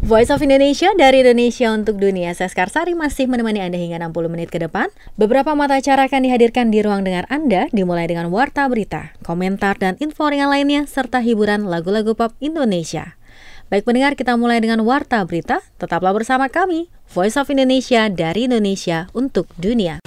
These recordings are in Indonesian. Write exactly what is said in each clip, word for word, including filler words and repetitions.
Voice of Indonesia dari Indonesia untuk dunia. Saya Skarsari masih menemani Anda hingga enam puluh menit ke depan. Beberapa mata acara akan dihadirkan di ruang dengar Anda, dimulai dengan warta berita, komentar dan info ringan lainnya, serta hiburan lagu-lagu pop Indonesia. Baik pendengar, kita mulai dengan warta berita. Tetaplah bersama kami, Voice of Indonesia dari Indonesia untuk dunia.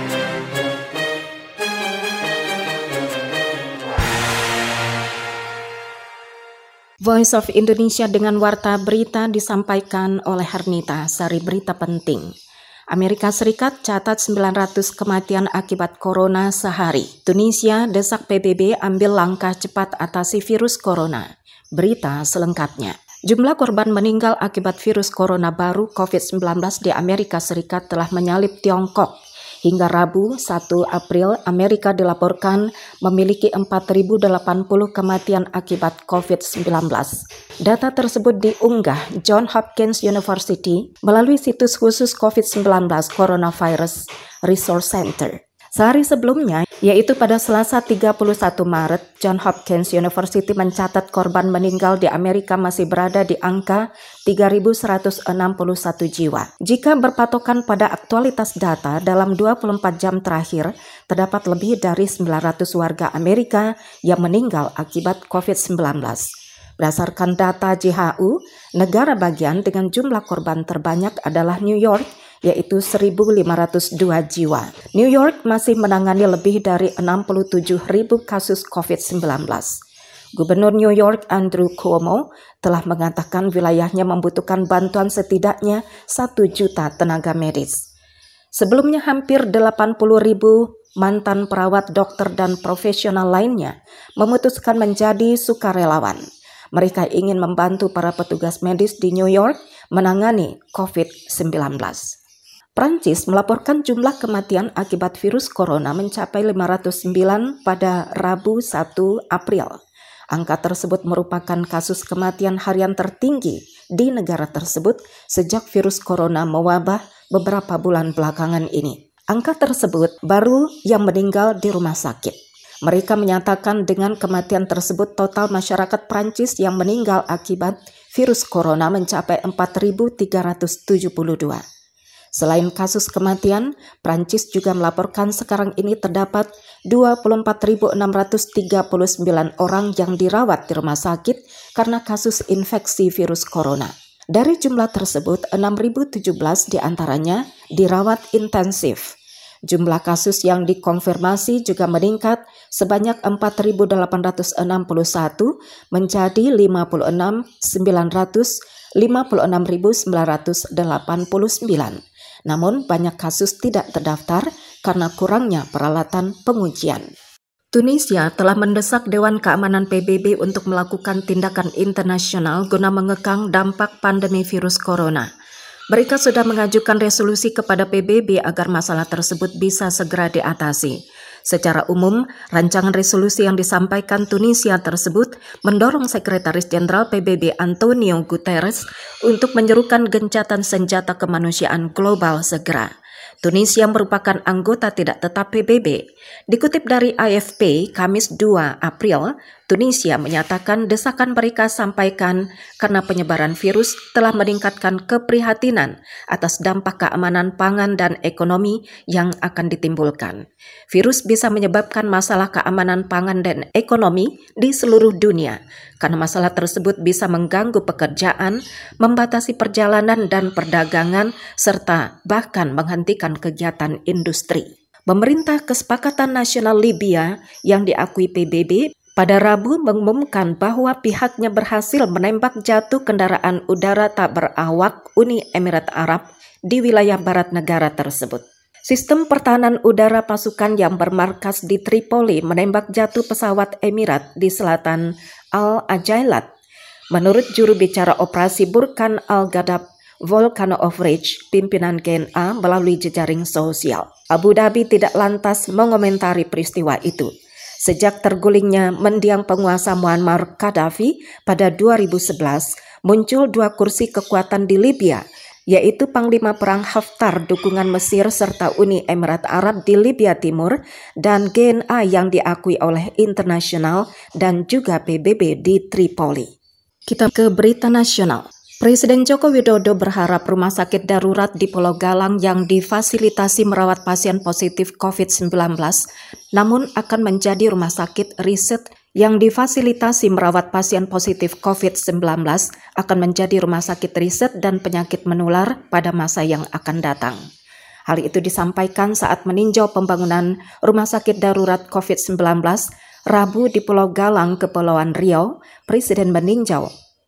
Voice of Indonesia dengan warta berita disampaikan oleh Hernita, sari berita penting. Amerika Serikat catat sembilan ratus kematian akibat corona sehari. Tunisia desak P B B ambil langkah cepat atasi virus corona. Berita selengkapnya. Jumlah korban meninggal akibat virus corona baru covid sembilan belas di Amerika Serikat telah menyalip Tiongkok. Hingga Rabu satu April, Amerika dilaporkan memiliki empat ribu delapan puluh kematian akibat covid sembilan belas. Data tersebut diunggah Johns Hopkins University melalui situs khusus covid sembilan belas Coronavirus Resource Center. Sehari sebelumnya, yaitu pada Selasa tiga puluh satu Maret, Johns Hopkins University mencatat korban meninggal di Amerika masih berada di angka tiga ribu seratus enam puluh satu jiwa. Jika berpatokan pada aktualitas data, dalam dua puluh empat jam terakhir, terdapat lebih dari sembilan ratus warga Amerika yang meninggal akibat covid sembilan belas. Berdasarkan data W H O, negara bagian dengan jumlah korban terbanyak adalah New York, yaitu seribu lima ratus dua jiwa. New York masih menangani lebih dari enam puluh tujuh ribu kasus covid sembilan belas. Gubernur New York Andrew Cuomo telah mengatakan wilayahnya membutuhkan bantuan setidaknya satu juta tenaga medis. Sebelumnya hampir delapan puluh ribu mantan perawat, dokter, dan profesional lainnya memutuskan menjadi sukarelawan. Mereka ingin membantu para petugas medis di New York menangani covid sembilan belas. Prancis melaporkan jumlah kematian akibat virus corona mencapai lima ratus sembilan pada Rabu satu April. Angka tersebut merupakan kasus kematian harian tertinggi di negara tersebut sejak virus corona mewabah beberapa bulan belakangan ini. Angka tersebut baru yang meninggal di rumah sakit. Mereka menyatakan dengan kematian tersebut total masyarakat Prancis yang meninggal akibat virus corona mencapai empat ribu tiga ratus tujuh puluh dua. Selain kasus kematian, Prancis juga melaporkan sekarang ini terdapat dua puluh empat ribu enam ratus tiga puluh sembilan orang yang dirawat di rumah sakit karena kasus infeksi virus corona. Dari jumlah tersebut, enam ribu tujuh belas diantaranya dirawat intensif. Jumlah kasus yang dikonfirmasi juga meningkat sebanyak empat ribu delapan ratus enam puluh satu menjadi lima puluh enam ribu sembilan ratus lima puluh enam ribu sembilan ratus delapan puluh sembilan. Namun banyak kasus tidak terdaftar karena kurangnya peralatan pengujian. Tunisia telah mendesak Dewan Keamanan P B B untuk melakukan tindakan internasional guna mengekang dampak pandemi virus corona. Mereka sudah mengajukan resolusi kepada P B B agar masalah tersebut bisa segera diatasi. Secara umum, rancangan resolusi yang disampaikan Tunisia tersebut mendorong Sekretaris Jenderal P B B Antonio Guterres untuk menyerukan gencatan senjata kemanusiaan global segera. Tunisia merupakan anggota tidak tetap P B B. Dikutip dari A F P, Kamis dua April, Tunisia menyatakan desakan mereka sampaikan karena penyebaran virus telah meningkatkan keprihatinan atas dampak keamanan pangan dan ekonomi yang akan ditimbulkan. Virus bisa menyebabkan masalah keamanan pangan dan ekonomi di seluruh dunia, karena masalah tersebut bisa mengganggu pekerjaan, membatasi perjalanan dan perdagangan, serta bahkan menghentikan kegiatan industri. Pemerintah Kesepakatan Nasional Libya yang diakui P B B pada Rabu mengumumkan bahwa pihaknya berhasil menembak jatuh kendaraan udara tak berawak Uni Emirat Arab di wilayah barat negara tersebut. Sistem pertahanan udara pasukan yang bermarkas di Tripoli menembak jatuh pesawat Emirat di selatan Al-Ajailat. Menurut juru bicara operasi Burkan Al-Ghadab Volcano of Rage, pimpinan G N A melalui jejaring sosial. Abu Dhabi tidak lantas mengomentari peristiwa itu. Sejak tergulingnya mendiang penguasa Muammar Gaddafi pada dua ribu sebelas, muncul dua kursi kekuatan di Libya, yaitu Panglima Perang Haftar dukungan Mesir serta Uni Emirat Arab di Libya Timur dan G N A yang diakui oleh internasional dan juga P B B di Tripoli. Kita ke berita nasional. Presiden Joko Widodo berharap rumah sakit darurat di Pulau Galang yang difasilitasi merawat pasien positif covid sembilan belas, namun akan menjadi rumah sakit riset yang difasilitasi merawat pasien positif covid sembilan belas akan menjadi rumah sakit riset dan penyakit menular pada masa yang akan datang. Hal itu disampaikan saat meninjau pembangunan rumah sakit darurat covid sembilan belas Rabu di Pulau Galang, Kepulauan Riau. Presiden meninjau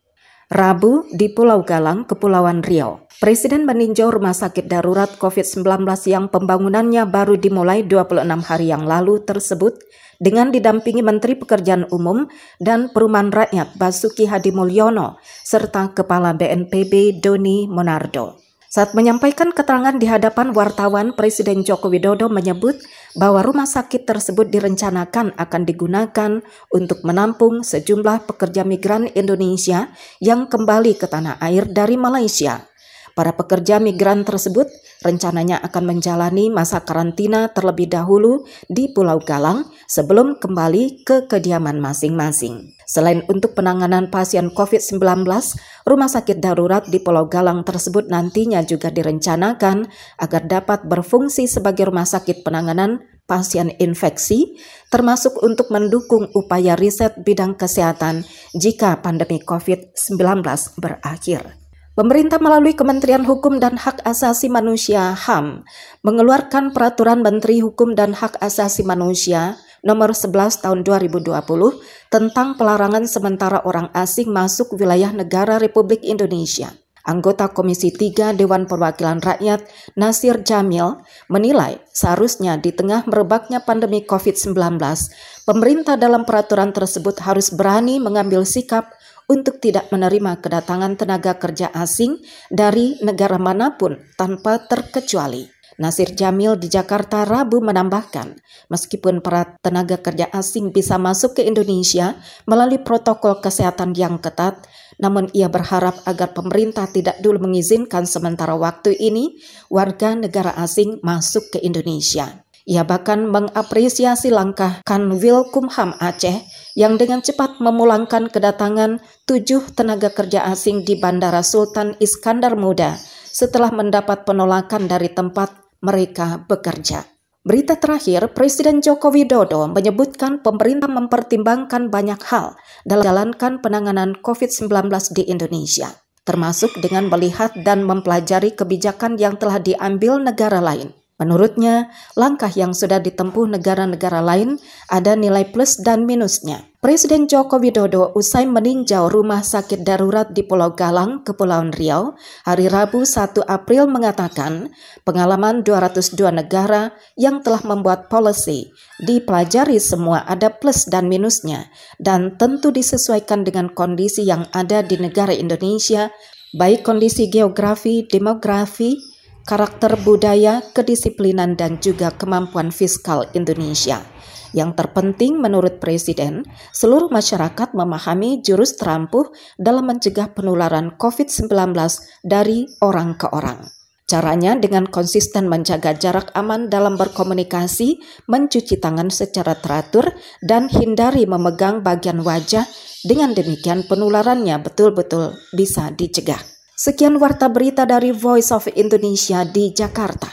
Rabu di Pulau Galang, Kepulauan Riau. Presiden meninjau rumah sakit darurat covid sembilan belas yang pembangunannya baru dimulai dua puluh enam hari yang lalu tersebut dengan didampingi Menteri Pekerjaan Umum dan Perumahan Rakyat Basuki Hadimulyono serta Kepala B N P B Doni Monardo. Saat menyampaikan keterangan di hadapan wartawan, Presiden Joko Widodo menyebut bahwa rumah sakit tersebut direncanakan akan digunakan untuk menampung sejumlah pekerja migran Indonesia yang kembali ke tanah air dari Malaysia. Para pekerja migran tersebut rencananya akan menjalani masa karantina terlebih dahulu di Pulau Galang sebelum kembali ke kediaman masing-masing. Selain untuk penanganan pasien covid sembilan belas, rumah sakit darurat di Pulau Galang tersebut nantinya juga direncanakan agar dapat berfungsi sebagai rumah sakit penanganan pasien infeksi, termasuk untuk mendukung upaya riset bidang kesehatan jika pandemi covid sembilan belas berakhir. Pemerintah melalui Kementerian Hukum dan Hak Asasi Manusia (H A M) mengeluarkan Peraturan Menteri Hukum dan Hak Asasi Manusia Nomor sebelas Tahun dua ribu dua puluh tentang pelarangan sementara orang asing masuk wilayah negara Republik Indonesia. Anggota Komisi tiga Dewan Perwakilan Rakyat Nasir Jamil menilai seharusnya di tengah merebaknya pandemi covid sembilan belas, pemerintah dalam peraturan tersebut harus berani mengambil sikap untuk tidak menerima kedatangan tenaga kerja asing dari negara manapun tanpa terkecuali. Nasir Jamil di Jakarta Rabu menambahkan, meskipun para tenaga kerja asing bisa masuk ke Indonesia melalui protokol kesehatan yang ketat, namun ia berharap agar pemerintah tidak dulu mengizinkan sementara waktu ini warga negara asing masuk ke Indonesia. Ia bahkan mengapresiasi langkah Kanwilkumham Aceh yang dengan cepat memulangkan kedatangan tujuh tenaga kerja asing di Bandara Sultan Iskandar Muda setelah mendapat penolakan dari tempat mereka bekerja. Berita terakhir, Presiden Joko Widodo menyebutkan pemerintah mempertimbangkan banyak hal dalam menjalankan penanganan covid sembilan belas di Indonesia, termasuk dengan melihat dan mempelajari kebijakan yang telah diambil negara lain. Menurutnya, langkah yang sudah ditempuh negara-negara lain ada nilai plus dan minusnya. Presiden Joko Widodo usai meninjau rumah sakit darurat di Pulau Galang, Kepulauan Riau, hari Rabu satu April mengatakan pengalaman dua ratus dua negara yang telah membuat policy dipelajari semua ada plus dan minusnya dan tentu disesuaikan dengan kondisi yang ada di negara Indonesia, baik kondisi geografi, demografi, karakter budaya, kedisiplinan, dan juga kemampuan fiskal Indonesia. Yang terpenting menurut Presiden, seluruh masyarakat memahami jurus terampuh dalam mencegah penularan covid sembilan belas dari orang ke orang. Caranya dengan konsisten menjaga jarak aman dalam berkomunikasi, mencuci tangan secara teratur, dan hindari memegang bagian wajah. Dengan demikian penularannya betul-betul bisa dicegah. Sekian warta berita dari Voice of Indonesia di Jakarta.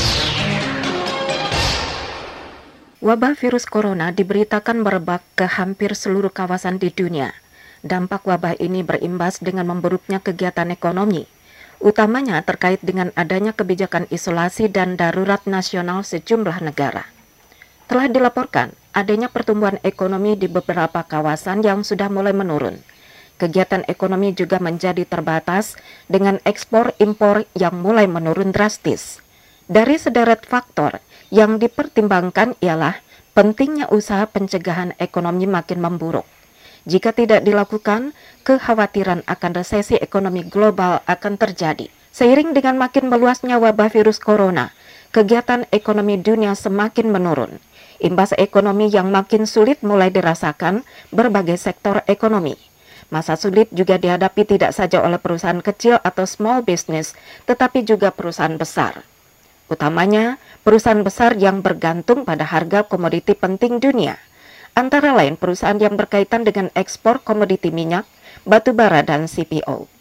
Wabah virus corona diberitakan merebak ke hampir seluruh kawasan di dunia. Dampak wabah ini berimbas dengan memburuknya kegiatan ekonomi, utamanya terkait dengan adanya kebijakan isolasi dan darurat nasional sejumlah negara. Telah dilaporkan adanya pertumbuhan ekonomi di beberapa kawasan yang sudah mulai menurun. Kegiatan ekonomi juga menjadi terbatas dengan ekspor-impor yang mulai menurun drastis. Dari sederet faktor yang dipertimbangkan ialah pentingnya usaha pencegahan ekonomi makin memburuk. Jika tidak dilakukan, kekhawatiran akan resesi ekonomi global akan terjadi. Seiring dengan makin meluasnya wabah virus corona, kegiatan ekonomi dunia semakin menurun. Imbas ekonomi yang makin sulit mulai dirasakan berbagai sektor ekonomi. Masa sulit juga dihadapi tidak saja oleh perusahaan kecil atau small business, tetapi juga perusahaan besar. Utamanya, perusahaan besar yang bergantung pada harga komoditi penting dunia, antara lain perusahaan yang berkaitan dengan ekspor komoditi minyak, batu bara, dan C P O.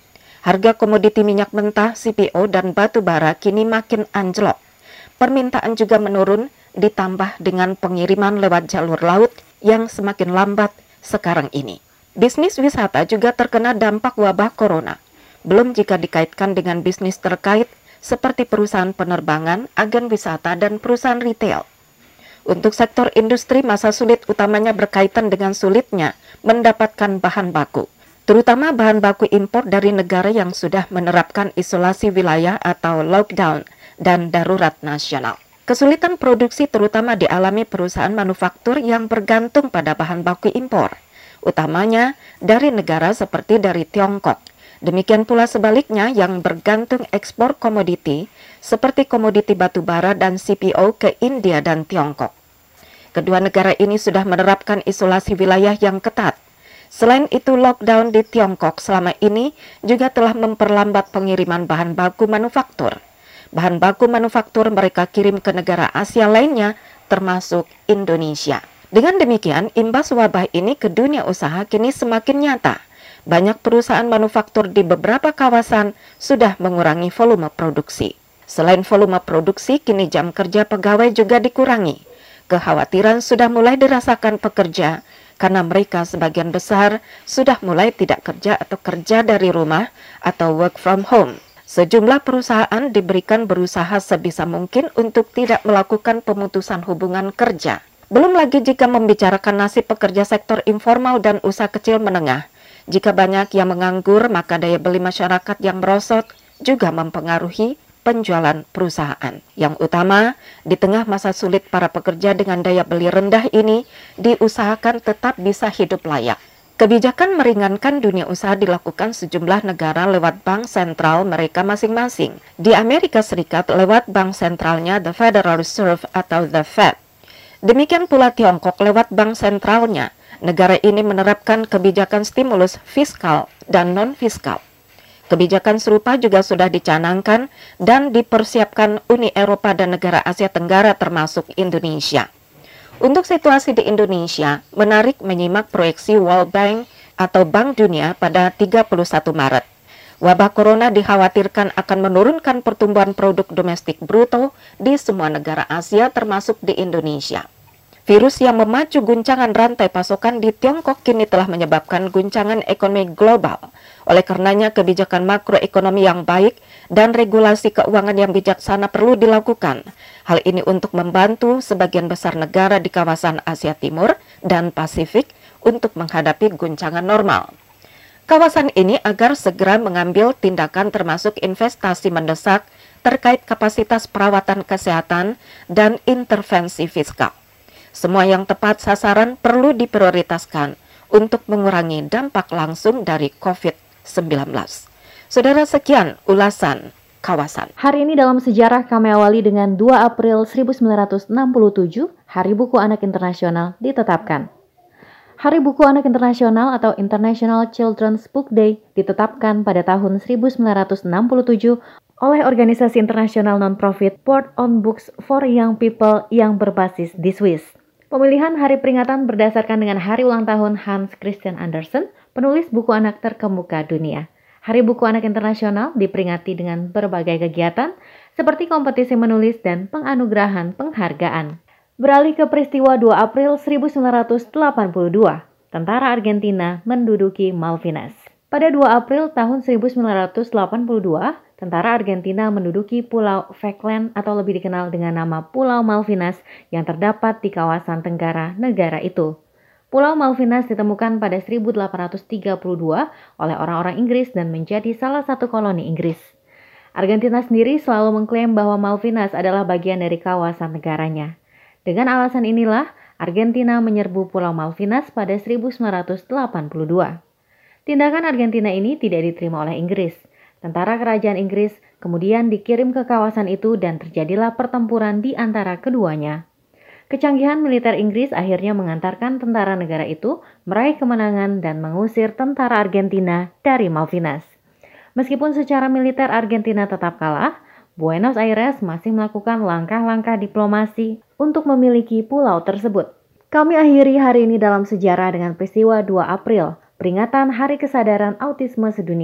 Harga komoditi minyak mentah, C P O, dan batu bara kini makin anjlok. Permintaan juga menurun, ditambah dengan pengiriman lewat jalur laut yang semakin lambat sekarang ini. Bisnis wisata juga terkena dampak wabah corona. Belum jika dikaitkan dengan bisnis terkait seperti perusahaan penerbangan, agen wisata, dan perusahaan retail. Untuk sektor industri, masa sulit utamanya berkaitan dengan sulitnya mendapatkan bahan baku, terutama bahan baku impor dari negara yang sudah menerapkan isolasi wilayah atau lockdown dan darurat nasional. Kesulitan produksi terutama dialami perusahaan manufaktur yang bergantung pada bahan baku impor, utamanya dari negara seperti dari Tiongkok. Demikian pula sebaliknya yang bergantung ekspor komoditi seperti komoditi batu bara dan C P O ke India dan Tiongkok. Kedua negara ini sudah menerapkan isolasi wilayah yang ketat. Selain itu, lockdown di Tiongkok selama ini juga telah memperlambat pengiriman bahan baku manufaktur. Bahan baku manufaktur mereka kirim ke negara Asia lainnya, termasuk Indonesia. Dengan demikian, imbas wabah ini ke dunia usaha kini semakin nyata. Banyak perusahaan manufaktur di beberapa kawasan sudah mengurangi volume produksi. Selain volume produksi, kini jam kerja pegawai juga dikurangi. Kekhawatiran sudah mulai dirasakan pekerja karena mereka sebagian besar sudah mulai tidak kerja atau kerja dari rumah atau work from home. Sejumlah perusahaan diberikan berusaha sebisa mungkin untuk tidak melakukan pemutusan hubungan kerja. Belum lagi jika membicarakan nasib pekerja sektor informal dan usaha kecil menengah. Jika banyak yang menganggur, maka daya beli masyarakat yang merosot juga mempengaruhi penjualan perusahaan. Yang utama, di tengah masa sulit para pekerja dengan daya beli rendah ini diusahakan tetap bisa hidup layak. Kebijakan meringankan dunia usaha dilakukan sejumlah negara lewat bank sentral mereka masing-masing. Di Amerika Serikat lewat bank sentralnya The Federal Reserve atau The Fed. Demikian pula Tiongkok lewat bank sentralnya. Negara ini menerapkan kebijakan stimulus fiskal dan non-fiskal. Kebijakan serupa juga sudah dicanangkan dan dipersiapkan Uni Eropa dan negara Asia Tenggara termasuk Indonesia. Untuk situasi di Indonesia, menarik menyimak proyeksi World Bank atau Bank Dunia pada tiga puluh satu Maret. Wabah corona dikhawatirkan akan menurunkan pertumbuhan produk domestik bruto di semua negara Asia termasuk di Indonesia. Virus yang memacu guncangan rantai pasokan di Tiongkok kini telah menyebabkan guncangan ekonomi global. Oleh karenanya, kebijakan makroekonomi yang baik dan regulasi keuangan yang bijaksana perlu dilakukan. Hal ini untuk membantu sebagian besar negara di kawasan Asia Timur dan Pasifik untuk menghadapi guncangan normal. Kawasan ini agar segera mengambil tindakan termasuk investasi mendesak terkait kapasitas perawatan kesehatan dan intervensi fiskal. Semua yang tepat sasaran perlu diprioritaskan untuk mengurangi dampak langsung dari covid sembilan belas. Saudara, sekian ulasan kawasan. Hari ini dalam sejarah kami awali dengan dua April seribu sembilan ratus enam puluh tujuh, Hari Buku Anak Internasional ditetapkan. Hari Buku Anak Internasional atau International Children's Book Day ditetapkan pada tahun seribu sembilan ratus enam puluh tujuh oleh organisasi internasional non-profit Board on Books for Young People yang berbasis di Swiss. Pemilihan hari peringatan berdasarkan dengan hari ulang tahun Hans Christian Andersen, penulis buku anak terkemuka dunia. Hari Buku Anak Internasional diperingati dengan berbagai kegiatan seperti kompetisi menulis dan penganugerahan penghargaan. Beralih ke peristiwa dua April seribu sembilan ratus delapan puluh dua, tentara Argentina menduduki Malvinas. Pada dua April tahun seribu sembilan ratus delapan puluh dua, tentara Argentina menduduki Pulau Falkland atau lebih dikenal dengan nama Pulau Malvinas yang terdapat di kawasan tenggara negara itu. Pulau Malvinas ditemukan pada seribu delapan ratus tiga puluh dua oleh orang-orang Inggris dan menjadi salah satu koloni Inggris. Argentina sendiri selalu mengklaim bahwa Malvinas adalah bagian dari kawasan negaranya. Dengan alasan inilah, Argentina menyerbu Pulau Malvinas pada seribu sembilan ratus delapan puluh dua. Tindakan Argentina ini tidak diterima oleh Inggris. Tentara kerajaan Inggris kemudian dikirim ke kawasan itu dan terjadilah pertempuran di antara keduanya. Kecanggihan militer Inggris akhirnya mengantarkan tentara negara itu meraih kemenangan dan mengusir tentara Argentina dari Malvinas. Meskipun secara militer Argentina tetap kalah, Buenos Aires masih melakukan langkah-langkah diplomasi untuk memiliki pulau tersebut. Kami akhiri hari ini dalam sejarah dengan peristiwa dua April, peringatan Hari Kesadaran Autisme Sedunia.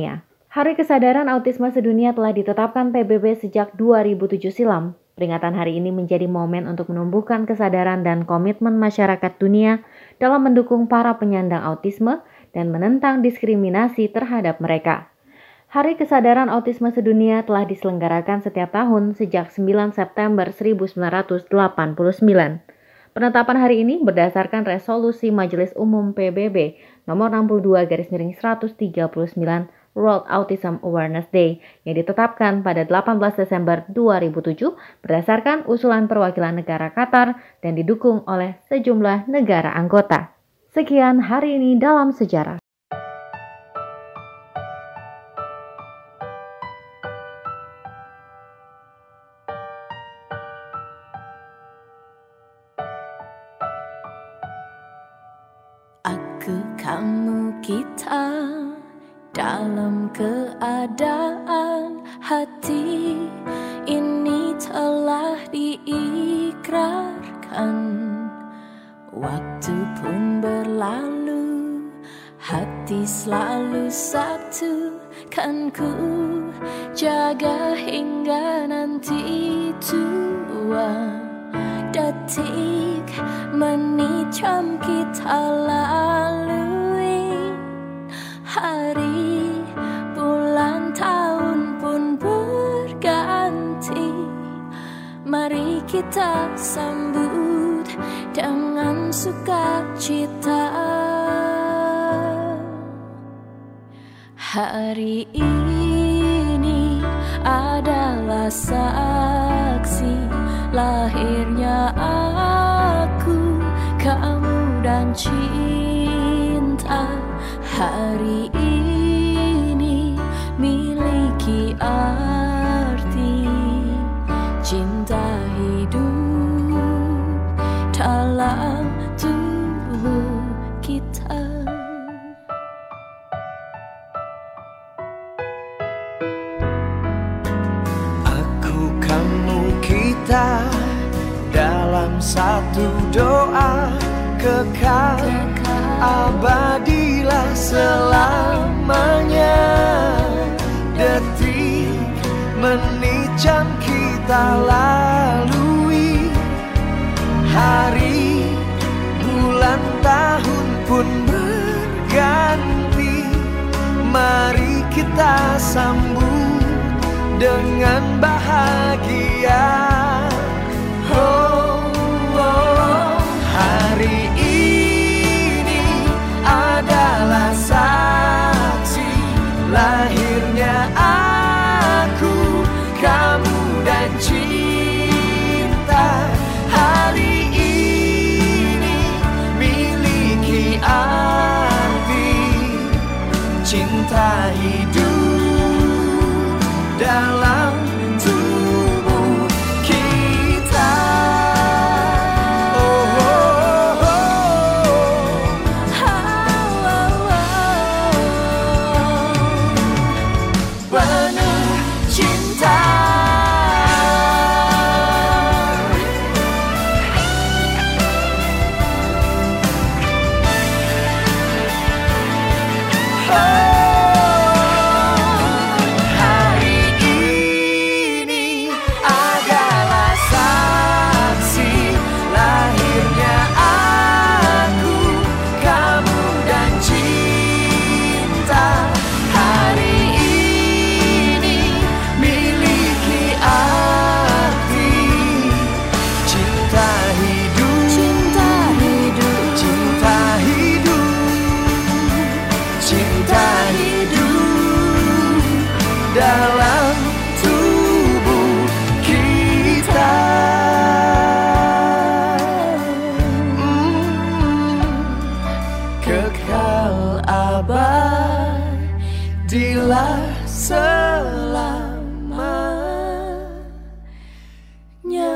Hari Kesadaran Autisme Sedunia telah ditetapkan P B B sejak dua ribu tujuh silam. Peringatan hari ini menjadi momen untuk menumbuhkan kesadaran dan komitmen masyarakat dunia dalam mendukung para penyandang autisme dan menentang diskriminasi terhadap mereka. Hari Kesadaran Autisme Sedunia telah diselenggarakan setiap tahun sejak sembilan September seribu sembilan ratus delapan puluh sembilan. Penetapan hari ini berdasarkan resolusi Majelis Umum P B B nomor enam puluh dua garis miring seratus tiga puluh sembilan World Autism Awareness Day yang ditetapkan pada delapan belas Desember dua ribu tujuh berdasarkan usulan perwakilan negara Qatar dan didukung oleh sejumlah negara anggota. Sekian hari ini dalam sejarah. Aku, kamu, kita dalam keadaan hati ini telah diikrarkan. Waktu pun berlalu, hati selalu satu, kan ku jaga hingga nanti tua. Detik, menit, jam kita lalui, hari, bulan, tahun pun berganti. Mari kita sambut dengan sukacita. Hari ini adalah saksi lahirnya aku, kamu dan cinta. Hari ini miliki arti cinta hidup dalam tubuh kita. Aku, kamu, kita dalam satu doa kekal, abadilah selamanya. Detik, menit, jam kita lalui, hari, bulan, tahun pun berganti. Mari kita sambut dengan bahagia. Oh, oh, hari ini adalah saksi lahirnya aku, kamu dan cinta. Hari ini miliki arti cinta hidup dalam tubuh kita. Oh, oh, oh. Penuh cinta. Dalam tubuh kita. mm, Kekal abadilah selamanya.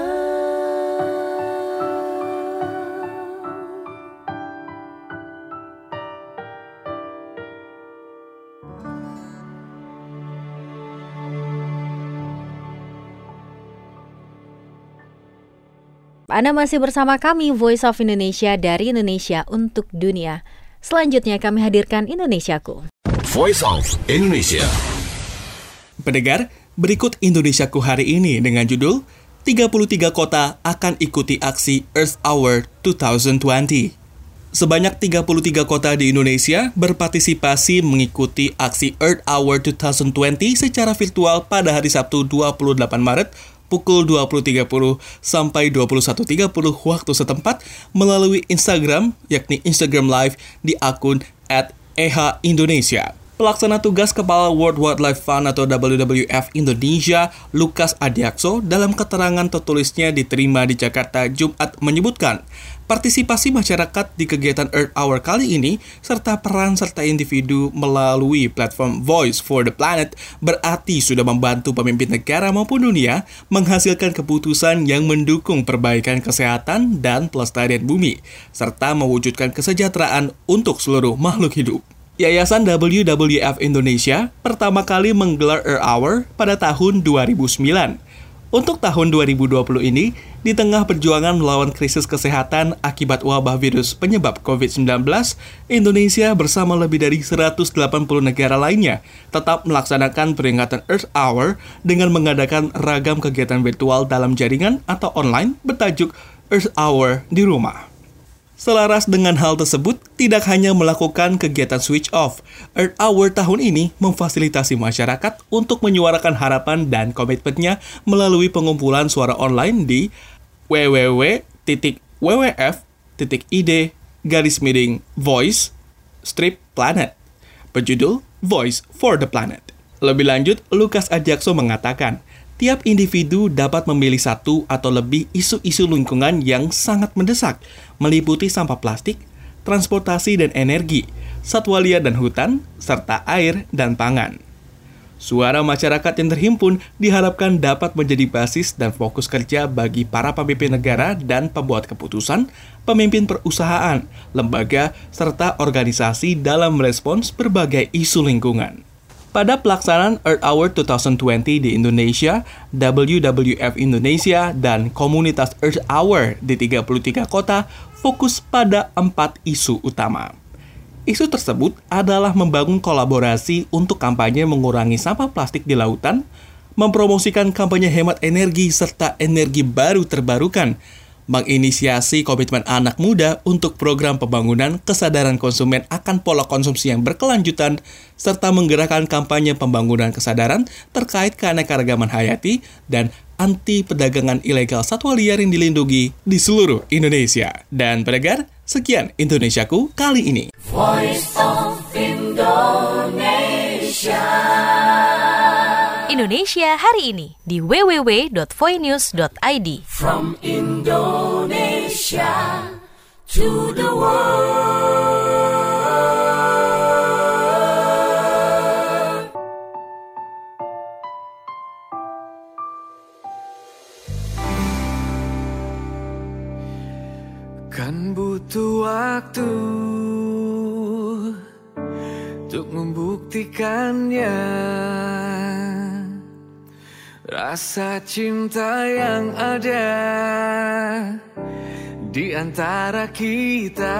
Anda masih bersama kami Voice of Indonesia dari Indonesia untuk dunia. Selanjutnya kami hadirkan Indonesiaku. Voice of Indonesia. Pendengar, berikut Indonesiaku hari ini dengan judul tiga puluh tiga kota akan ikuti aksi Earth Hour dua ribu dua puluh. Sebanyak tiga puluh tiga kota di Indonesia berpartisipasi mengikuti aksi Earth Hour dua ribu dua puluh secara virtual pada hari Sabtu dua puluh delapan Maret pukul dua puluh tiga puluh sampai dua puluh satu tiga puluh waktu setempat melalui Instagram, yakni Instagram Live di akun at e h indonesia. Pelaksana tugas Kepala World Wildlife Fund atau W W F Indonesia, Lukas Adiakso, dalam keterangan tertulisnya diterima di Jakarta Jumat menyebutkan, partisipasi masyarakat di kegiatan Earth Hour kali ini, serta peran serta individu melalui platform Voice for the Planet, berarti sudah membantu pemimpin negara maupun dunia menghasilkan keputusan yang mendukung perbaikan kesehatan dan pelestarian bumi, serta mewujudkan kesejahteraan untuk seluruh makhluk hidup. Yayasan W W F Indonesia pertama kali menggelar Earth Hour pada tahun dua ribu sembilan. Untuk tahun dua ribu dua puluh ini, di tengah perjuangan melawan krisis kesehatan akibat wabah virus penyebab covid sembilan belas, Indonesia bersama lebih dari seratus delapan puluh negara lainnya tetap melaksanakan peringatan Earth Hour dengan mengadakan ragam kegiatan virtual dalam jaringan atau online bertajuk Earth Hour di rumah. Selaras dengan hal tersebut, tidak hanya melakukan kegiatan switch off, Earth Hour tahun ini memfasilitasi masyarakat untuk menyuarakan harapan dan komitmennya melalui pengumpulan suara online di w w w titik w w f titik i d garis miring voice strip planet berjudul Voice for the Planet. Lebih lanjut, Lukas Adiakso mengatakan, tiap individu dapat memilih satu atau lebih isu-isu lingkungan yang sangat mendesak, meliputi sampah plastik, transportasi dan energi, satwa liar dan hutan, serta air dan pangan. Suara masyarakat yang terhimpun diharapkan dapat menjadi basis dan fokus kerja bagi para pemimpin negara dan pembuat keputusan, pemimpin perusahaan, lembaga, serta organisasi dalam merespons berbagai isu lingkungan. Pada pelaksanaan Earth Hour dua ribu dua puluh di Indonesia, W W F Indonesia dan komunitas Earth Hour di tiga puluh tiga kota fokus pada empat isu utama. Isu tersebut adalah membangun kolaborasi untuk kampanye mengurangi sampah plastik di lautan, mempromosikan kampanye hemat energi serta energi baru terbarukan, menginisiasi komitmen anak muda untuk program pembangunan kesadaran konsumen akan pola konsumsi yang berkelanjutan, serta menggerakkan kampanye pembangunan kesadaran terkait keanekaragaman hayati dan anti perdagangan ilegal satwa liar yang dilindungi di seluruh Indonesia. Dan pendengar, sekian Indonesiaku kali ini. Voice of Indonesia. Indonesia hari ini di w w w dot voinews dot i d. From Indonesia to the world. Kan butuh waktu untuk membuktikannya, rasa cinta yang ada di antara kita.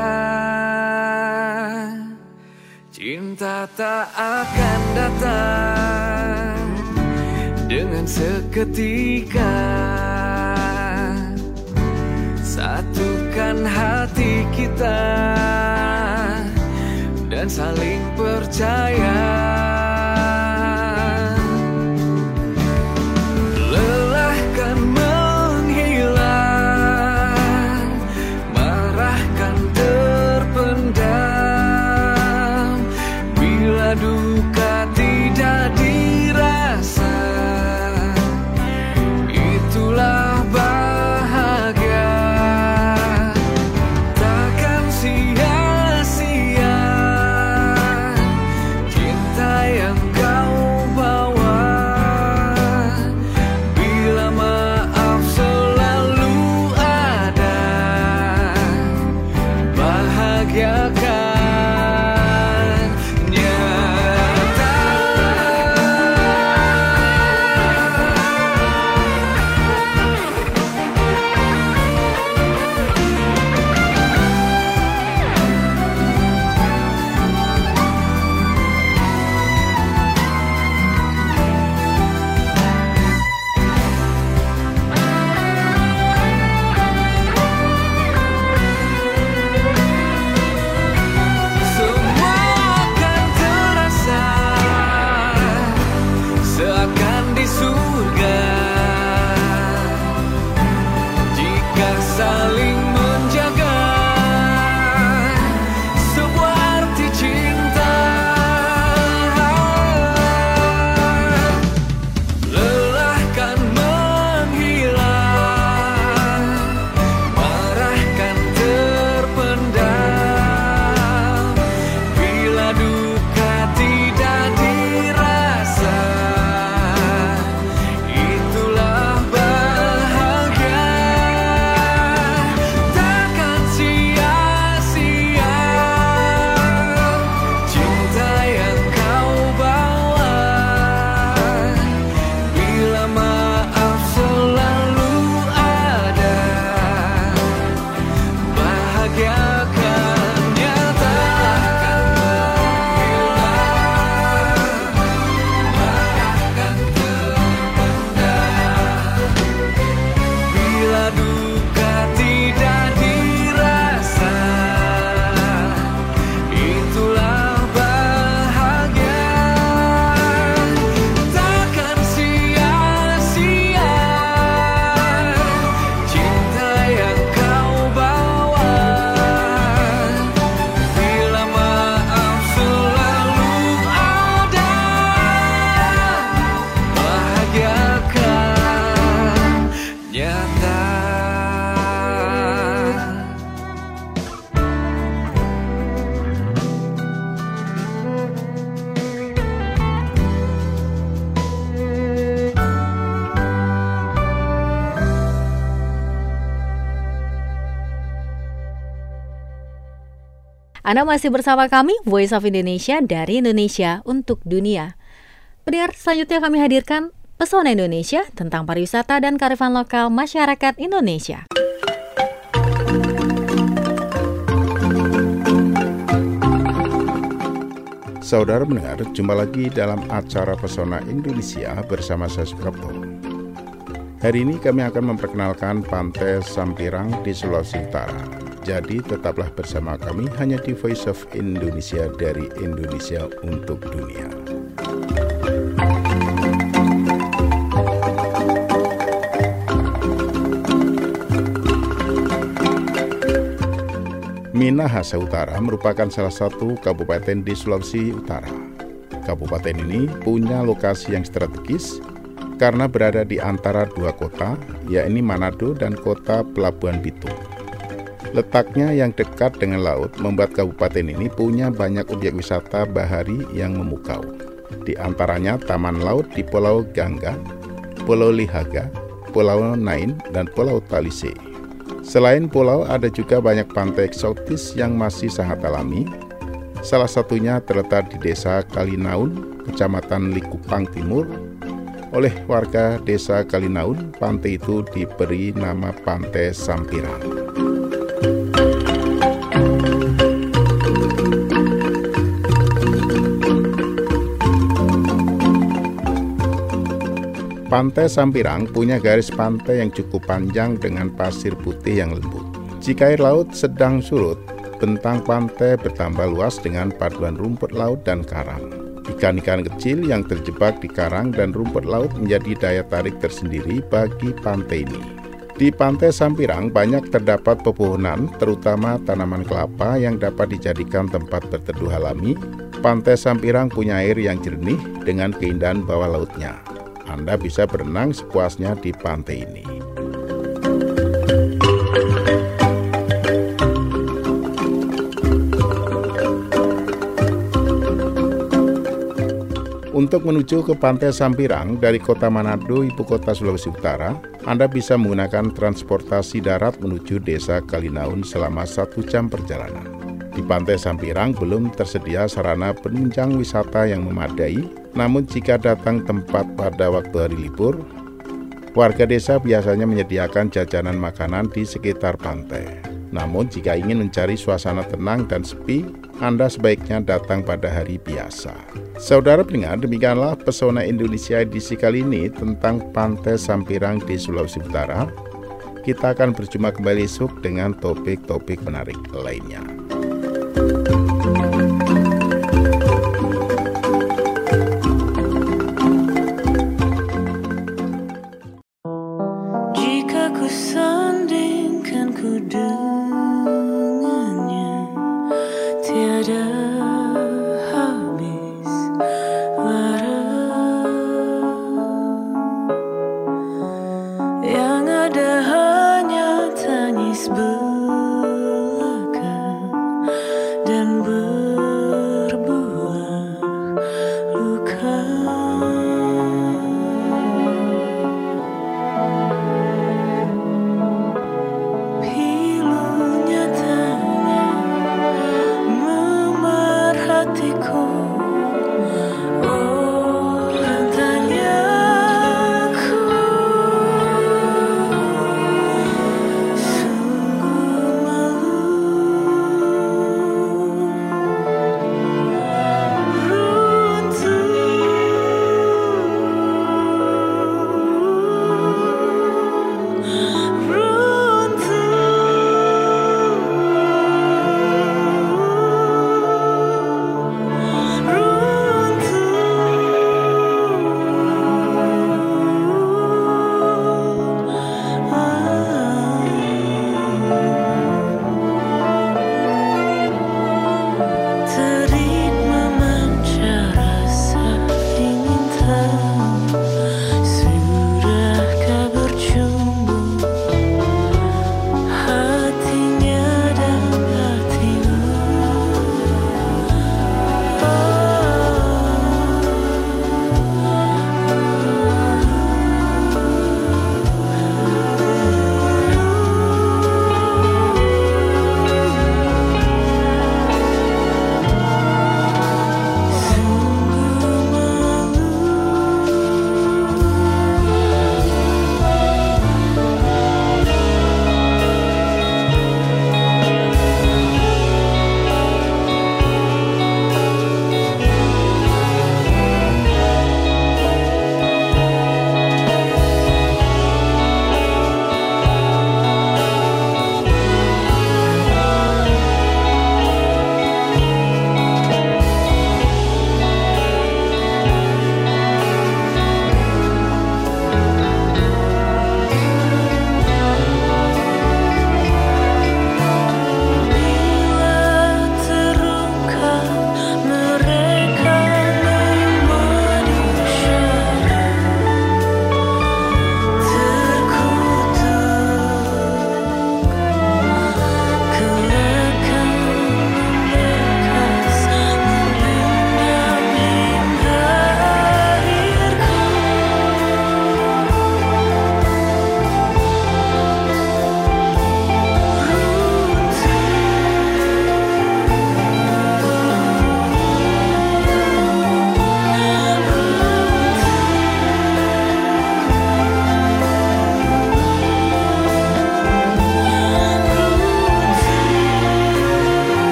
Cinta tak akan datang dengan seketika. Satukan hati kita dan saling percaya. Lelahkan menghilang, marahkan terpendam. Bila duka tidak dirasa, itulah bahagia. Takkan sia-sia cinta yang Anda masih bersama kami, Voice of Indonesia dari Indonesia untuk Dunia. Pendengar, selanjutnya kami hadirkan Pesona Indonesia tentang pariwisata dan kearifan lokal masyarakat Indonesia. Saudara mendengar, jumpa lagi dalam acara Pesona Indonesia bersama saya Suprapto. Hari ini kami akan memperkenalkan Pantai Sampirang di Sulawesi Utara. Jadi tetaplah bersama kami hanya di Voice of Indonesia dari Indonesia untuk Dunia. Minahasa Utara merupakan salah satu kabupaten di Sulawesi Utara. Kabupaten ini punya lokasi yang strategis karena berada di antara dua kota, yakni Manado dan kota Pelabuhan Bitung. Letaknya yang dekat dengan laut membuat kabupaten ini punya banyak objek wisata bahari yang memukau. Di antaranya Taman Laut di Pulau Gangga, Pulau Lihaga, Pulau Nain, dan Pulau Talise. Selain pulau, ada juga banyak pantai eksotis yang masih sangat alami. Salah satunya terletak di Desa Kalinaun, Kecamatan Likupang Timur. Oleh warga Desa Kalinaun, pantai itu diberi nama Pantai Sampirang. Pantai Sampirang punya garis pantai yang cukup panjang dengan pasir putih yang lembut. Jika air laut sedang surut, bentang pantai bertambah luas dengan paduan rumput laut dan karang. Ikan-ikan kecil yang terjebak di karang dan rumput laut menjadi daya tarik tersendiri bagi pantai ini. Di Pantai Sampirang banyak terdapat pepohonan, terutama tanaman kelapa yang dapat dijadikan tempat berteduh alami. Pantai Sampirang punya air yang jernih dengan keindahan bawah lautnya. Anda bisa berenang sepuasnya di pantai ini. Untuk menuju ke Pantai Sampirang dari kota Manado, ibu kota Sulawesi Utara, Anda bisa menggunakan transportasi darat menuju Desa Kalinaun selama satu jam perjalanan. Di Pantai Sampirang belum tersedia sarana penunjang wisata yang memadai, namun jika datang tempat pada waktu hari libur, warga desa biasanya menyediakan jajanan makanan di sekitar pantai. Namun jika ingin mencari suasana tenang dan sepi, Anda sebaiknya datang pada hari biasa. Saudara pendengar, demikianlah Pesona Indonesia edisi kali ini tentang Pantai Sampirang di Sulawesi Utara. Kita akan berjumpa kembali esok dengan topik-topik menarik lainnya. Jika ku sandingkan ku dengannya, tiada habis marah. Yang ada hanya tangis belaka dan berbuah luka. Pilunya tangan memerhatiku, orang tanyaku, sungguh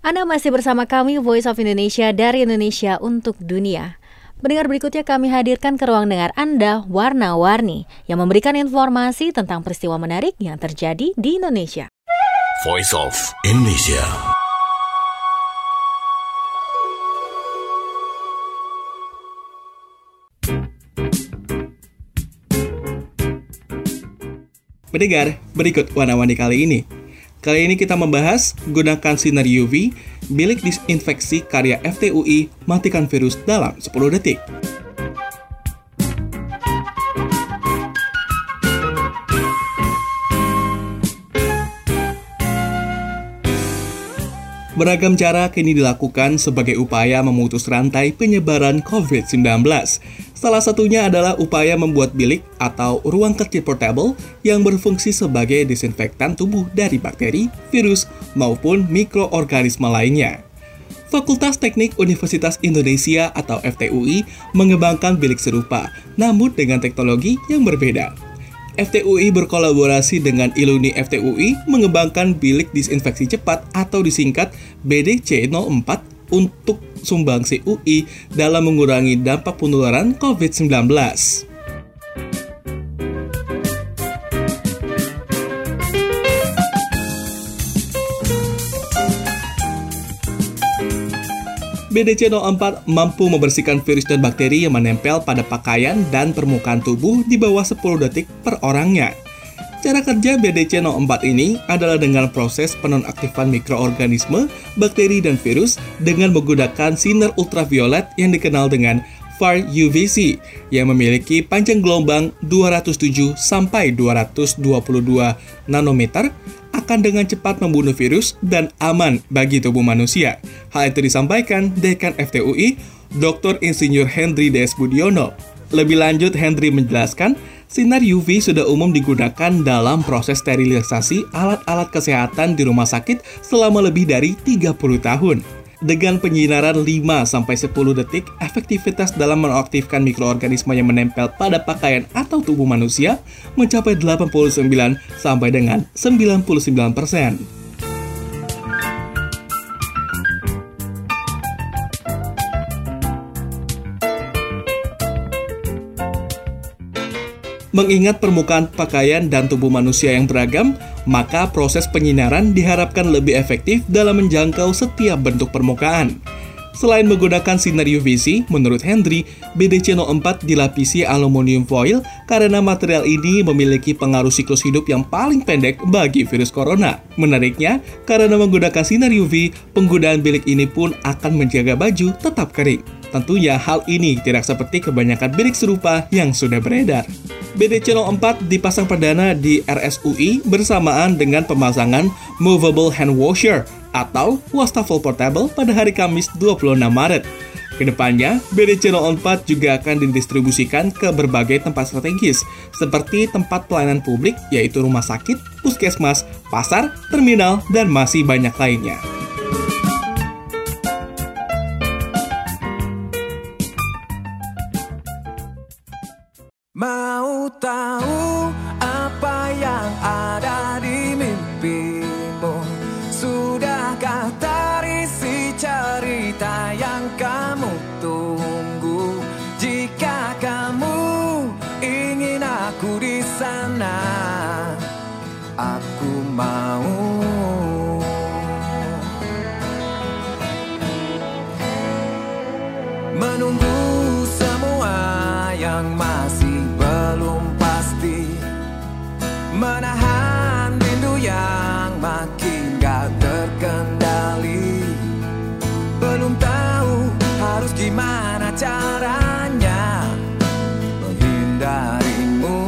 Anda masih bersama kami Voice of Indonesia dari Indonesia untuk Dunia. Pendengar, berikutnya kami hadirkan ke ruang dengar Anda Warna-Warni yang memberikan informasi tentang peristiwa menarik yang terjadi di Indonesia. Voice of Indonesia. Pendengar, berikut Warna-Warni kali ini. Kali ini kita membahas gunakan sinar U V, bilik disinfeksi karya F T U I, matikan virus dalam sepuluh detik. Beragam cara kini dilakukan sebagai upaya memutus rantai penyebaran covid sembilan belas. Salah satunya adalah upaya membuat bilik atau ruang kecil portable yang berfungsi sebagai disinfektan tubuh dari bakteri, virus, maupun mikroorganisme lainnya. Fakultas Teknik Universitas Indonesia atau F T U I mengembangkan bilik serupa, namun dengan teknologi yang berbeda. F T U I berkolaborasi dengan Iluni F T U I mengembangkan bilik disinfeksi cepat atau disingkat B D C nol empat untuk sumbangsi U I dalam mengurangi dampak penularan covid sembilan belas. B D C nol empat mampu membersihkan virus dan bakteri yang menempel pada pakaian dan permukaan tubuh di bawah sepuluh detik per orangnya. Cara kerja B D C nol empat ini adalah dengan proses penonaktifan mikroorganisme, bakteri, dan virus dengan menggunakan sinar ultraviolet yang dikenal dengan Far U V C yang memiliki panjang gelombang dua ratus tujuh sampai dua ratus dua puluh dua nanometer, akan dengan cepat membunuh virus dan aman bagi tubuh manusia. Hal itu disampaikan Dekan F T U I, Doktor Insinyur Hendry D S Budiono. Lebih lanjut, Hendry menjelaskan, sinar U V sudah umum digunakan dalam proses sterilisasi alat-alat kesehatan di rumah sakit selama lebih dari tiga puluh tahun. Dengan penyinaran lima sampai sepuluh detik, efektivitas dalam menaktifkan mikroorganisme yang menempel pada pakaian atau tubuh manusia mencapai delapan puluh sembilan sampai dengan sembilan puluh sembilan persen. Mengingat permukaan pakaian dan tubuh manusia yang beragam, maka proses penyinaran diharapkan lebih efektif dalam menjangkau setiap bentuk permukaan. Selain menggunakan sinar U V C, menurut Hendry, B D C nol empat dilapisi aluminium foil karena material ini memiliki pengaruh siklus hidup yang paling pendek bagi virus corona. Menariknya, karena menggunakan sinar U V, penggunaan bilik ini pun akan menjaga baju tetap kering. Tentunya hal ini tidak seperti kebanyakan bilik serupa yang sudah beredar. B D C nol empat dipasang perdana di R S U I bersamaan dengan pemasangan Movable Hand Washer atau wastafel portable pada hari Kamis dua puluh enam Maret. Kedepannya, B D C nol empat juga akan didistribusikan ke berbagai tempat strategis seperti tempat pelayanan publik yaitu rumah sakit, puskesmas, pasar, terminal, dan masih banyak lainnya. Mau tahu apa yang ada di mimpimu? Sudahkah terisi cerita yang kamu tunggu? Jika kamu ingin aku di sana, aku mau. Menunggu semua yang masih belum pasti, menahan rindu yang makin gak terkendali. Belum tahu harus gimana caranya menghindarimu.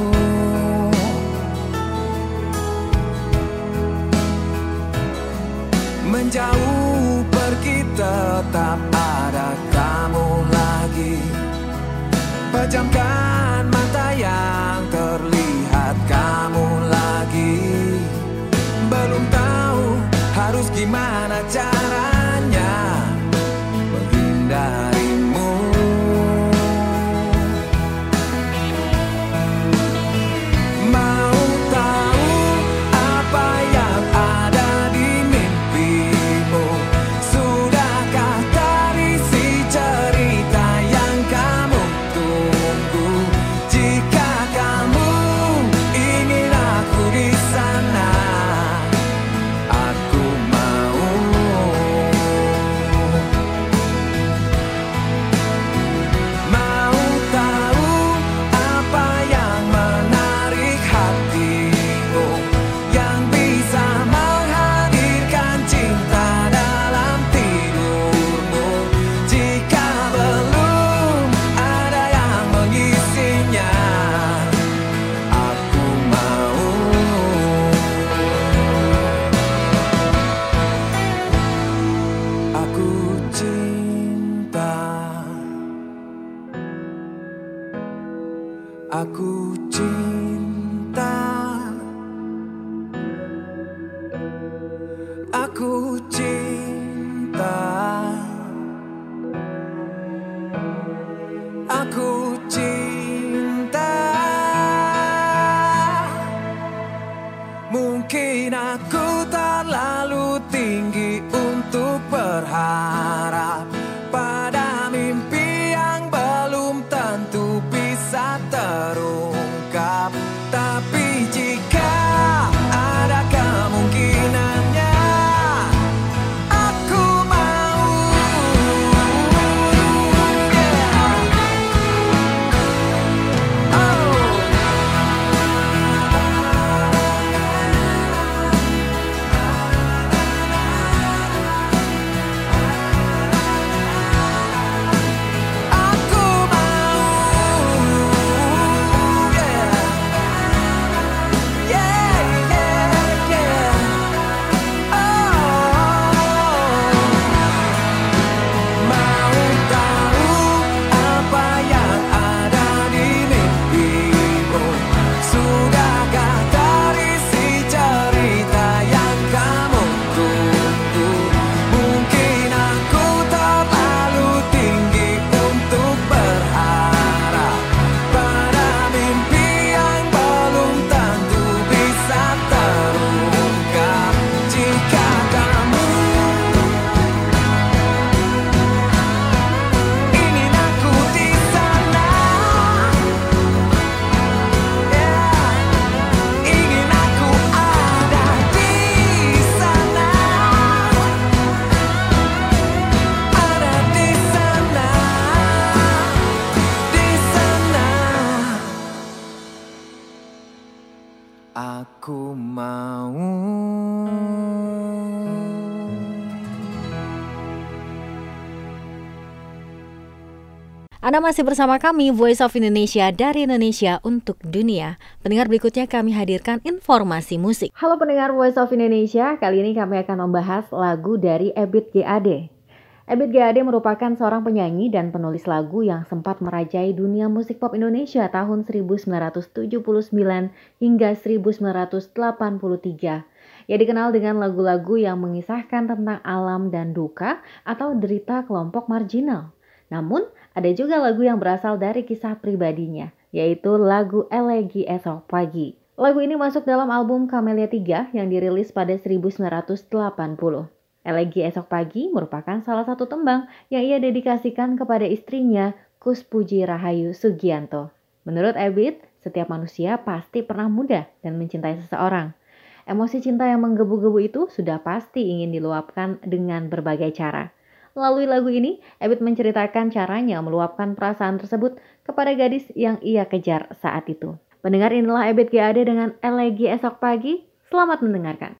Menjauh pergi tetap ada kamu lagi. Pejamkan mata yang terlihat kamu lagi. Belum tahu harus gimana caranya menghindarimu. Mau tahu apa yang ada di mimpimu? Aku cinta, aku cinta, aku cinta. Mungkin aku terlalu tinggi untuk berharap pada mimpi yang belum tentu bisa terungkap. Tapi jika ada kemungkinannya, aku mau. Yeah. Oh. Aku mau. Yeah. Yeah, yeah, yeah. Oh. Mau tahu apa yang ada di mimpimu? Sudahkah terisi cerita yang kamu tunggu? Mungkin aku terlalu tinggi untuk berharap pada mimpi yang belum tentu bisa terungkap. Jika kamu ingin aku di sana, yeah. Ingin aku ada di sana, ada di sana, di sana. Aku mau. Anda masih bersama kami, Voice of Indonesia dari Indonesia untuk dunia. Pendengar, berikutnya kami hadirkan informasi musik. Halo pendengar Voice of Indonesia, kali ini kami akan membahas lagu dari Ebit G A D. Ebit G A D merupakan seorang penyanyi dan penulis lagu yang sempat merajai dunia musik pop Indonesia tahun seribu sembilan ratus tujuh puluh sembilan hingga seribu sembilan ratus delapan puluh tiga. Ia dikenal dengan lagu-lagu yang mengisahkan tentang alam dan duka atau derita kelompok marginal. Namun, ada juga lagu yang berasal dari kisah pribadinya, yaitu lagu Elegi Esok Pagi. Lagu ini masuk dalam album Camellia tiga yang dirilis pada seribu sembilan ratus delapan puluh. Elegi Esok Pagi merupakan salah satu tembang yang ia dedikasikan kepada istrinya, Kus Puji Rahayu Sugianto. Menurut Ebit, setiap manusia pasti pernah muda dan mencintai seseorang. Emosi cinta yang menggebu-gebu itu sudah pasti ingin diluapkan dengan berbagai cara. Melalui lagu ini, Ebit menceritakan caranya meluapkan perasaan tersebut kepada gadis yang ia kejar saat itu. Pendengar, inilah Ebit G A D dengan Elegi Esok Pagi. Selamat mendengarkan.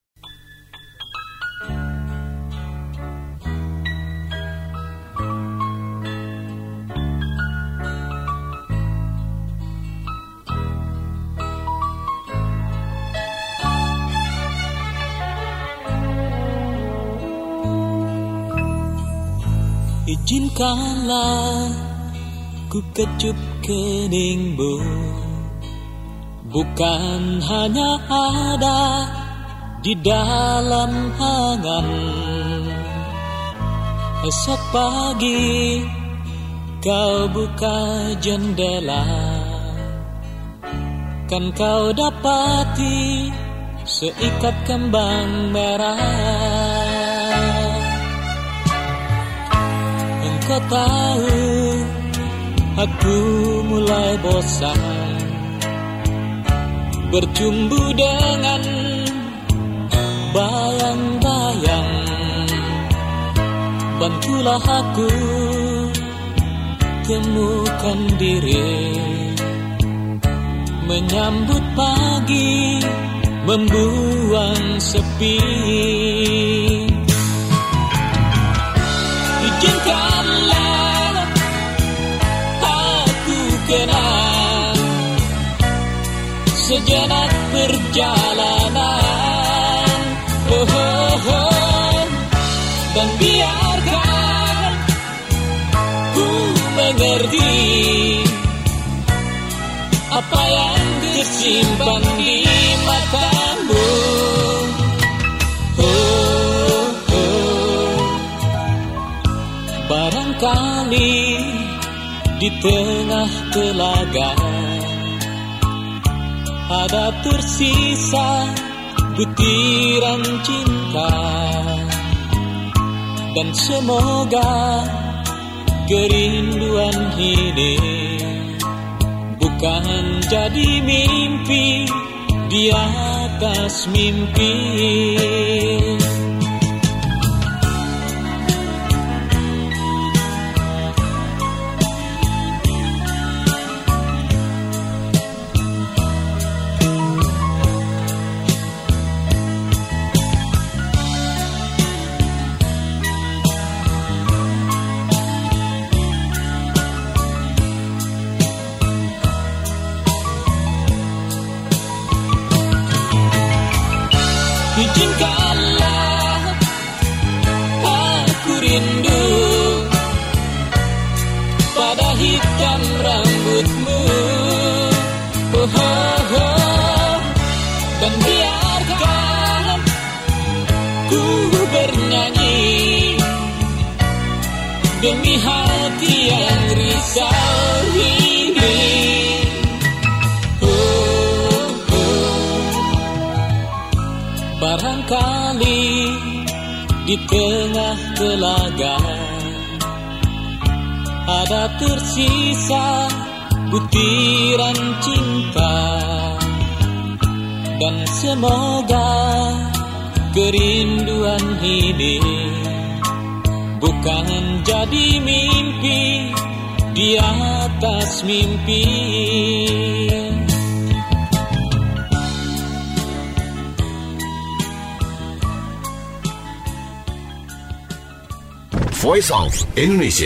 Izinkanlah ku kecup keningmu, bukan hanya ada di dalam angan. Esok pagi kau buka jendela, kan kau dapati seikat kembang merah. Kau tahu, aku mulai bosan bercumbu dengan bayang-bayang. Bantulah aku temukan diri, menyambut pagi, membuang sepi. Izinkanlah aku kenal sejenak perjalanan, oh, oh, oh. Dan biarkan ku mengerti apa simpan di matamu. Oh, oh. Barangkali di tengah telaga ada tersisa butiran cinta, dan semoga kerinduan ini bukan jadi mimpi di atas mimpi. Izinkanlah aku rindu pada hitam rambutmu, oh, oh, oh. Dan biarkan ku bernyanyi demi hati yang risau ini. Barangkali di tengah telaga ada tersisa butiran cinta, dan semoga kerinduan ini bukan jadi mimpi di atas mimpi. Voice of Indonesia.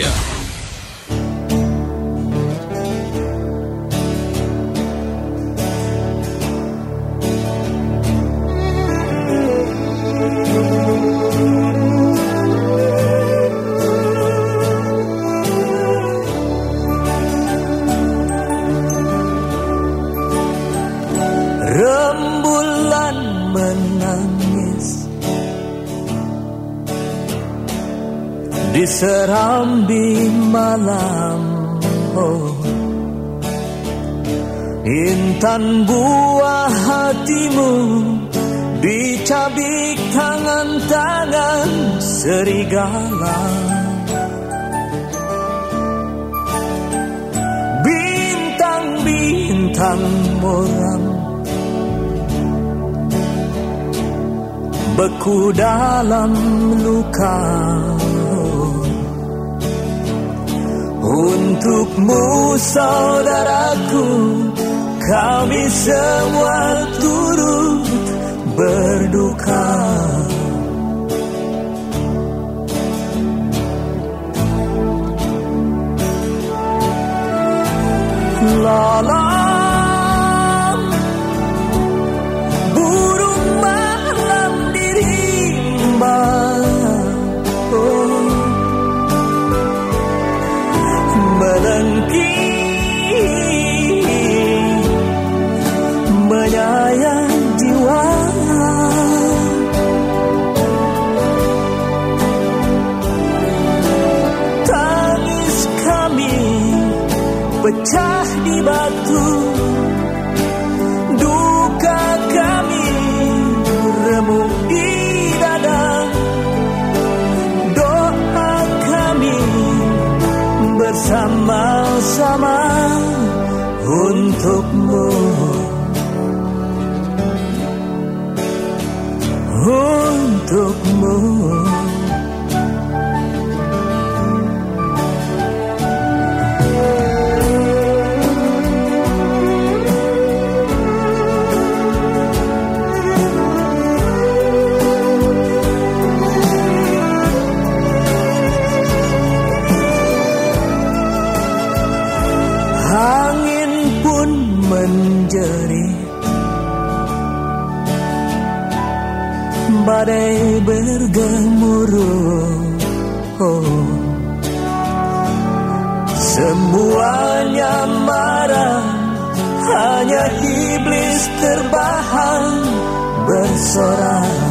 Rembulan menangis di serambi malam, oh. Intan buah hatimu dicabik tangan-tangan serigala. Bintang-bintang muram beku dalam luka. Untukmu saudaraku, kami semua turut berduka. Lalang burung malam di rimba, oh, melengking menyayang jiwa. Tangis kami pecah di batu, duka kami remuk di dada. Doa kami bersama-sama untukmu, untukmu. Angin pun menjerit, badai bergemuruh, oh. Semuanya marah hanya iblis terbahan bersorak.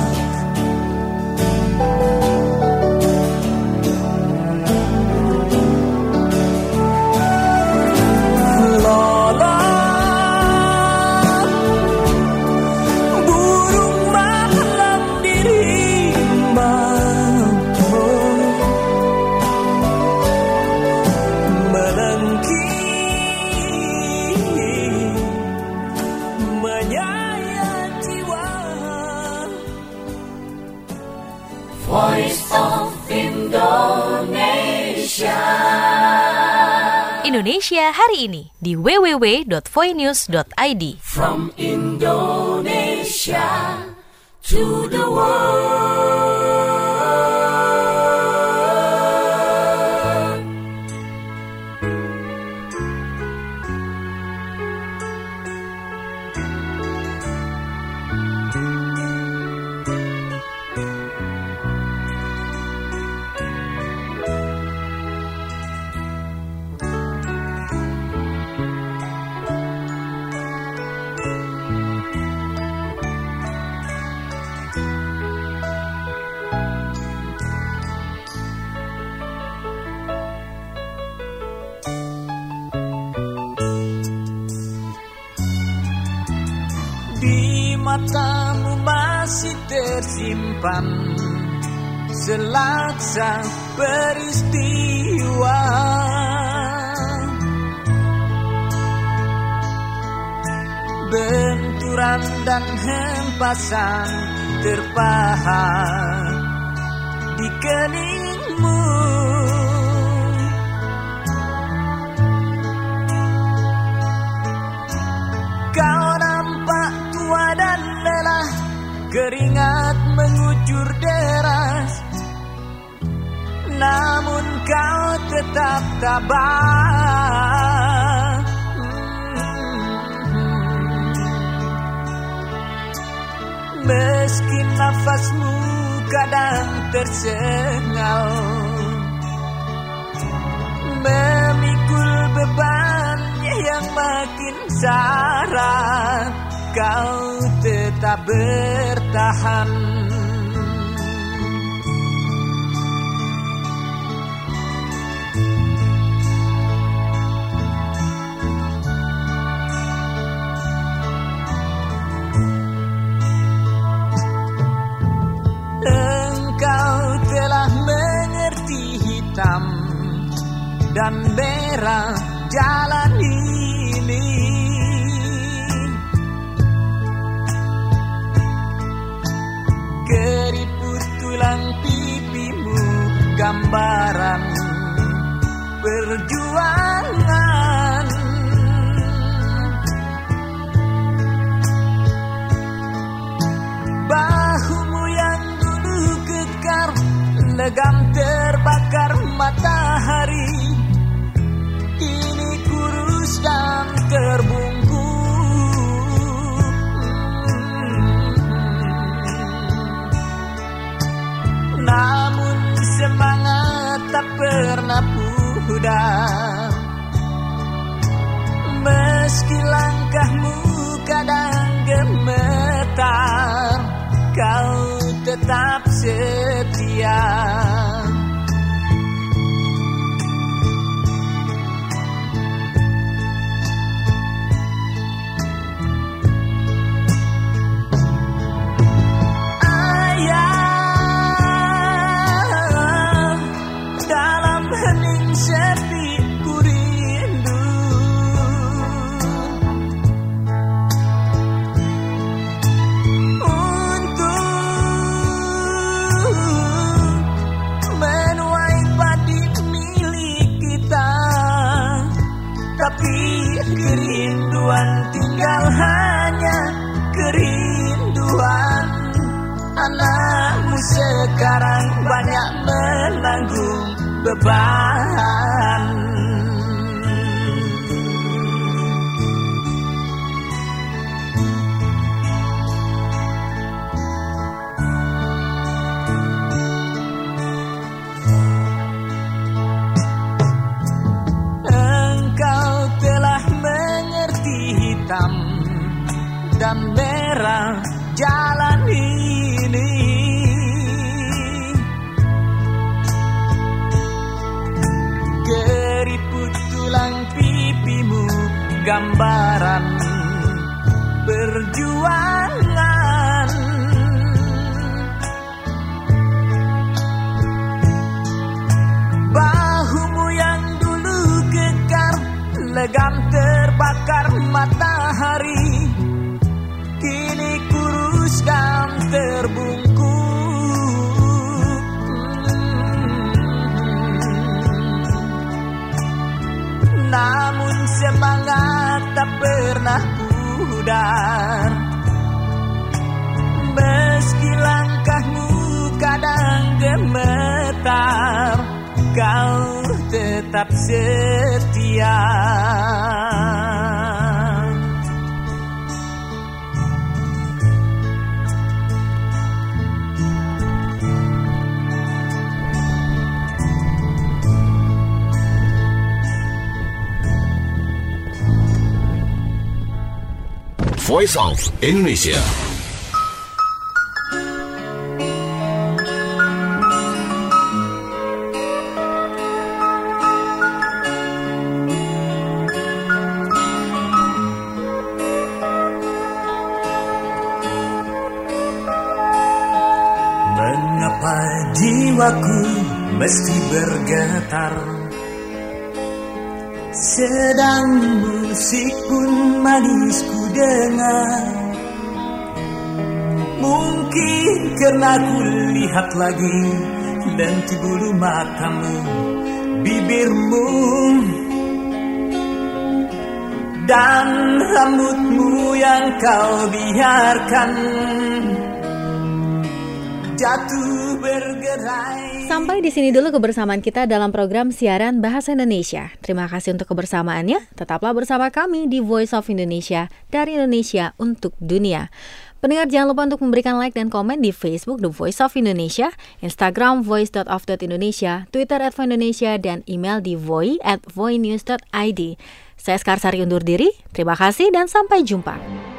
Voice of Indonesia. Indonesia hari ini di w w w dot voinews dot i d. From Indonesia to the world. Di matamu masih tersimpan selaksa peristiwa, benturan dan hempasan terpahat di keningmu. Kau nampak tua dan lelah, keringat mengucur deras, namun kau tetap tabah. Meski nafasmu kadang tersengal, memikul bebannya yang makin syarat, kau tetap bertahan. Engkau telah mengerti hitam dan merah jalan ini. Keriput tulang pipimu gambaran perjuangan. Bahumu yang dulu kekar, legam terbakar matahari, kini kurus dan terbungkus. Namun semangat tak pernah pudar, meski langkahmu kadang gemetar, kau tetap setia. Kerinduan tinggal hanya kerinduan. Anakmu sekarang banyak menanggung beban. legam terbakar matahari, kini kurus dan terbungkuk. Namun semangat tak pernah pudar, meski langkahmu kadang gemetar, kau tetap setia. Voice of Indonesia. Mengapa jiwaku mesti bergetar, sedang musik pun manis ku dengar. Mungkin karena ku lihat lagi lenti bulu matamu, bibirmu, dan rambutmu yang kau biarkan jatuh bergerai. Sampai di sini dulu kebersamaan kita dalam program siaran Bahasa Indonesia. Terima kasih untuk kebersamaannya. Tetaplah bersama kami di Voice of Indonesia, dari Indonesia untuk dunia. Pendengar jangan lupa untuk memberikan like dan komen di Facebook The Voice of Indonesia, Instagram voice dot of dot indonesia, Twitter at voindonesia, dan email di voi at voinews dot id. Saya Skarsari undur diri. Terima kasih dan sampai jumpa.